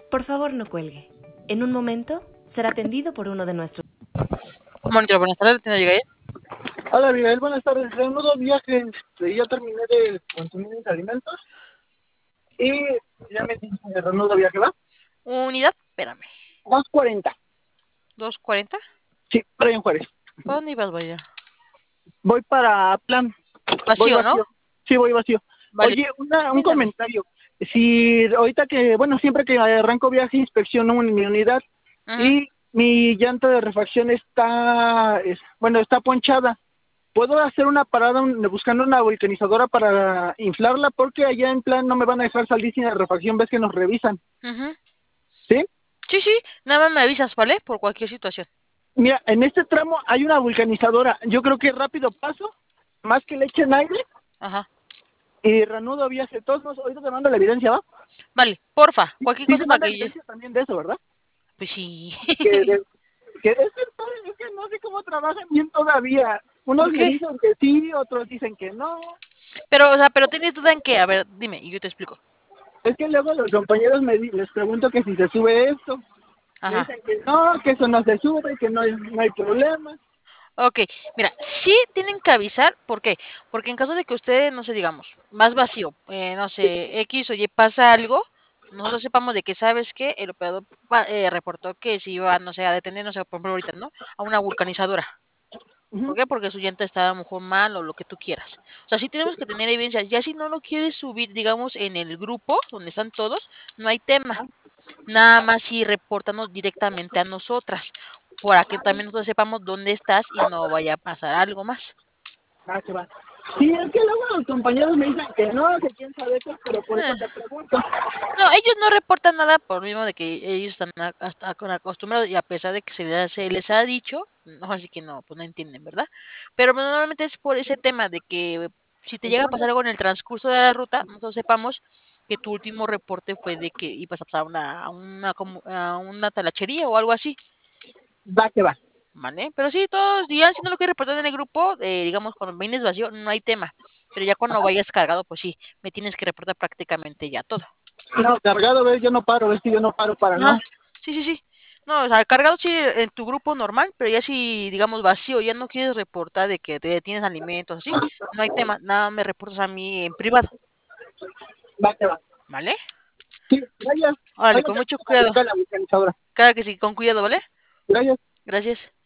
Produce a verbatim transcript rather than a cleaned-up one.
Por favor, no cuelgue. En un momento será atendido por uno de nuestros... Monitor, buenas tardes, ¿tiene llegar? Hola, Abigail, buenas tardes. Reanudo viajes. Ya terminé de consumir mis alimentos y ya me dice reanudo viaje, ¿va? Unidad, espérame. dos cuarenta. ¿dos cuarenta? Sí, Brian Juárez. ¿Para dónde ibas, vaya? Voy para Plan. Voy Vacío, ¿no? vacío. Sí, voy vacío. Vale. Oye, una, un Dígame. comentario. Si ahorita que, bueno, siempre que arranco viaje inspecciono un- mi unidad Ujú. y mi llanta de refacción está, es- bueno, está ponchada. ¿Puedo hacer una parada un- buscando una vulcanizadora para inflarla? Porque allá en Plan no me van a dejar salir sin la refacción, ves que nos revisan, Ujú. ¿sí? Sí, sí, nada más me avisas, ¿vale? Por cualquier situación. Mira, en este tramo hay una vulcanizadora. Yo creo que rápido paso, más que le echen aire Ajá. y reanudo viaje. Todos modos, ahorita te mando la evidencia, ¿va? Vale, porfa, cualquier Sí cosa te para manda que yo... evidencia también de eso, ¿verdad? Pues sí. Que, de- que es, que, es que no sé cómo trabajan bien todavía. Unos ¿Por me qué? dicen que sí, otros dicen que no. Pero, o sea, pero tienes duda en qué, a ver, dime, y yo te explico. Es que luego los compañeros me di- les pregunto que si se sube esto. Me Ajá. dicen que no, que eso no se sube, que no hay, no hay problema. Ok, mira, sí tienen que avisar, ¿por qué? Porque en caso de que ustedes, no sé, digamos, más vacío, eh, no sé, X o Y pasa algo, nosotros sepamos de que, ¿sabes qué? El operador pa- eh, reportó que se iba, no sé, a detener, no sé, por ejemplo, ahorita, ¿no? A una vulcanizadora. ¿Por Ujú. qué? Porque su llanta está a lo mejor mal o lo que tú quieras. O sea, sí tenemos que tener evidencia. Ya si no lo quieres subir, digamos, en el grupo donde están todos, no hay tema. Nada más si reportanos directamente a nosotras, para que también nosotros sepamos dónde estás y no vaya a pasar algo más. Ah, que va. Sí, es que luego los compañeros me dicen que no, que quién sabe qué, pero por eso Eh, te pregunto. No, ellos no reportan nada por lo mismo de que ellos están a- hasta con- acostumbrados y a pesar de que se les, se les ha dicho, no, así que no, pues no entienden, ¿verdad? Pero pues, normalmente es por ese tema de que si te llega a pasar Entonces, algo en el transcurso de la ruta, nosotros sepamos que tu último reporte fue de que ibas a pasar a una, a una, comu- a una talachería o algo así. va que va. ¿Vale? Pero sí, todos días, si no lo quieres reportar en el grupo, eh, digamos, cuando vienes vacío, no hay tema. Pero ya cuando vayas cargado, pues sí, me tienes que reportar prácticamente ya todo. No, cargado, ves, yo no paro, ves que yo no paro para Ah, no. sí, sí, sí. No, o sea, cargado sí en tu grupo normal, pero ya si, digamos, vacío, ya no quieres reportar de que te tienes alimentos, así, no hay tema, nada me reportas a mí en privado, Va que va. ¿vale? Sí, gracias. Órale, Ahí lo con tengo mucho para cuidado. buscar la vulcanizadora. Cada que sí, con cuidado, ¿vale? Gracias. Gracias.